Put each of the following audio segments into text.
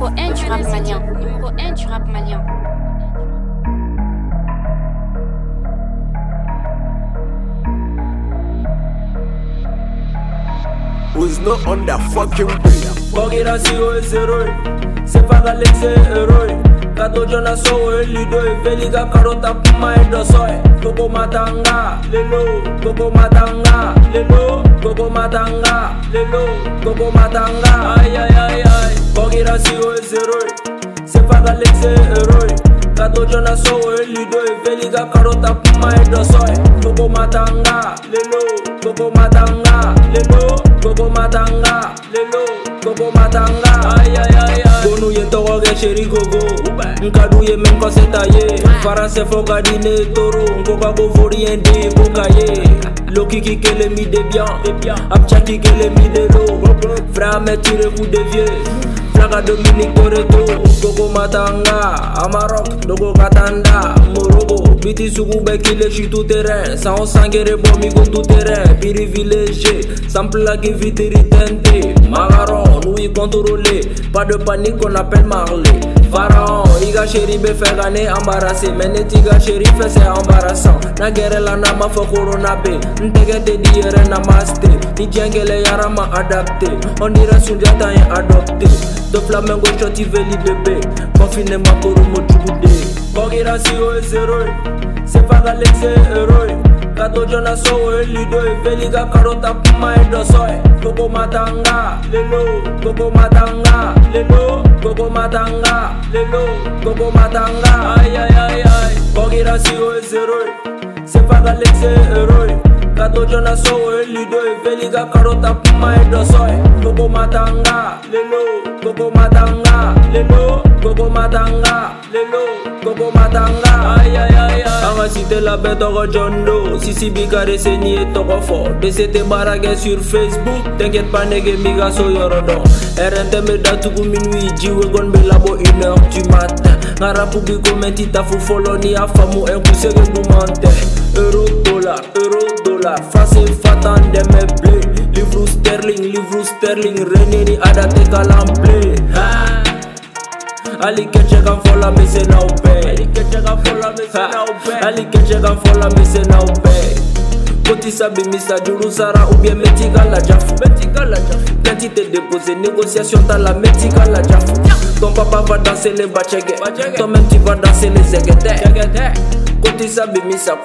Numéro 1 du rap malien. Numéro 1 du rap malien. Who's not on that fucking beat? Bogira sigo zero, se paga lexe heroi. Kato jona so lido veliga karota puma edosoe. Koko matanga, lelo, koko matanga, lelo, koko matanga, lelo, koko matanga. Ay ay ay ay. Bogira sigo zero, se paga lexe heroi. Kato jona so lido veliga karota puma edosoe. Koko matanga, lelo, koko matanga, lelo, koko matanga, lelo, koko matanga. Ay ay ay ay. Gonu yento ge chéri gogo. Nkadu ye men ko setaye. Faranse foka dine toro. Nkoka go forien de bokaye. Loki ki kele mi de bien. Apcha ki kele mi de lo. Frère me tire coup de vieux. Flaga Dominique Toretto. Koko matanga. Amarok. Dogo katanda. Morogo. Biti sugu bekile shi tout terrain. Sans sangere bomi go tout terrain. Privilégié. Sans plaque viteri tente. Magaron. Nous y contrôler. Pas de panique on appelle Marley. Pharaon. Iga chéri be fait gagner embarrassé. Mais netiga chéri fait c'est embarrassant. Na guerre la nama fo corona be. Ntege te diere namaste. Ni djengele yarama adapté. On dirait Sundiata est adopté. De Flamengo shoti veli bébé. Confinement pour mo tchugude. Bogira sigo zero. C'est pas galexe héroï. Kato jona so lido veliga karota puma edosoe. Koko matanga, lelo, koko matanga, lelo, koko matanga, lelo, koko matanga. Ay ay ay ay. Bogira sigo zero. C'est pas galexe héroï. Kato jona so lido veliga karota puma edosoe. Koko matanga, lelo, koko matanga, lelo, koko matanga, lelo, koko matanga. Ay ay ay ay. Anga cité la bête au John Doe. Sisi bikare se nié toko fort. BCT barague sur Facebook. T'inquiète pas nege miga so yorodon. RNT me datugu minuit. Jiwe gon be labo 1h du matin. Ngara pubi komenti tafu follow ni afamu. En kusege du mante. Euro dollar. Face fatan de me blé. Livre sterling. René ni adate kalample. Ali keche kan fola me se now pay. Ali keche kan fola me se now pay. Koti sabi misa juru sara ou bien metika la jaf. Plenty te déposé, négociation dans la metika la jaf. Ton papa va danser les bachege. Toi-même tu vas danser les zegete. Koti sabi misa.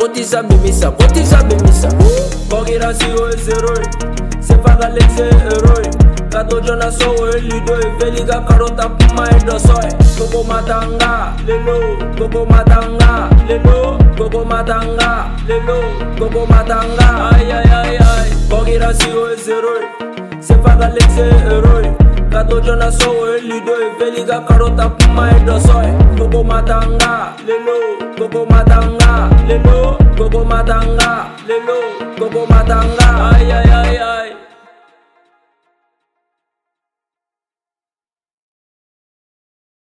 Bogira sigo zero. C'est pas galexe héroï. Kato jona so lido veliga karota puma edosoe. Koko matanga, lelo, koko matanga, lelo, koko matanga, lelo, koko matanga. Ay ay ay ay. Bogira sigo zero. C'est pas galexe héroï. Kato jona so lido veliga karota puma edosoe. Koko matanga, lelo, koko matanga, lelo, koko matanga, lelo, koko matanga.